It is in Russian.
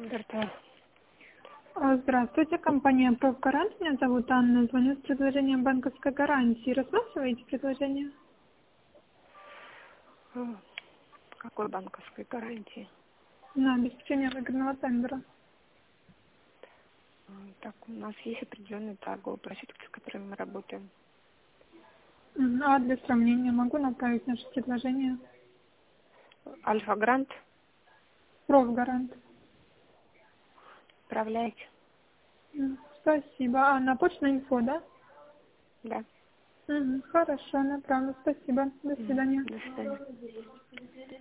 РТ. Здравствуйте, компания «Профгарант». Меня зовут Анна. Звоню с предложением банковской гарантии. Рассматриваете предложение? Какой банковской гарантии? На обеспечение выгодного тендера. Так, у нас есть определенные торговые площадки, с которыми мы работаем. А для сравнения могу направить наше предложение? Альфа-Грант, «Профгарант». отправляйте. Спасибо. А на почту инфо, да? Да. Хорошо, направлю. Спасибо. До свидания. До свидания.